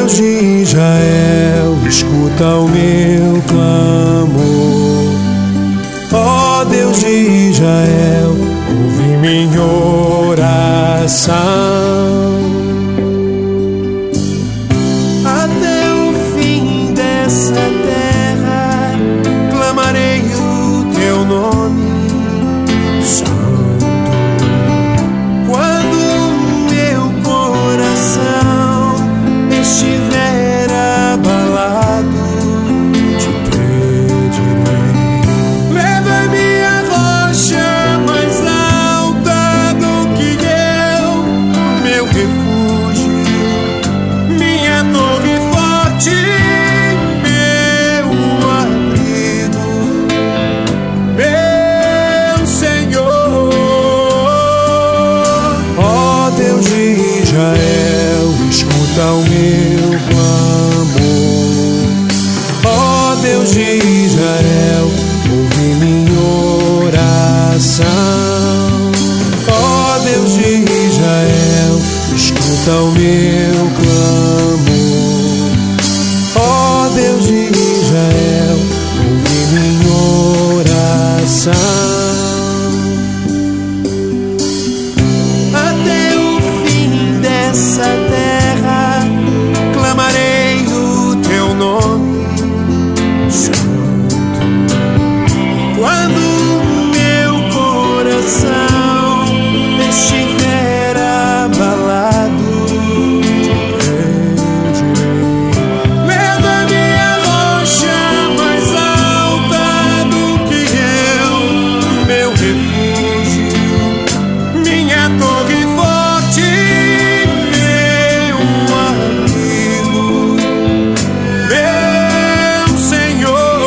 Deus de Israel, escuta o meu clamor. Ó Deus de Israel, ouve minha oração. Até o fim dessa terra clamarei o teu nome santo. Quando meu coração estiver abalado, te pedirei. Leva-me à rocha mais alta do que eu, meu refúgio, minha torre forte, meu abrigo, meu Senhor. Ó Deus de Israel, escuta o meu clamor. Ó Deus de Israel, ouve minha oração. Ó Deus de Israel, escuta o meu clamor. Ó Deus de Israel, ouve minha oração. Até o fim dessa terra clamarei o teu nome santo. Quando meu coração estiver abalado, pedirei. Leva-me à rocha mais alta do que eu, meu refúgio, minha torre forte, meu abrigo, meu Senhor.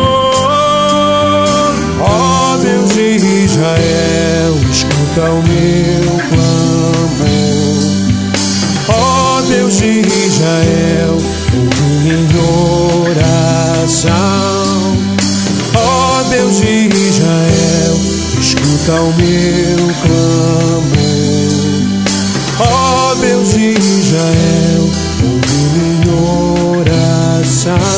Ó Deus de Israel, escuta o meu clamor. Ó Deus de Israel, ouve minha oração. Ó Deus de Israel, escuta o meu clamor. Ó Deus de Israel, ouve minha oração.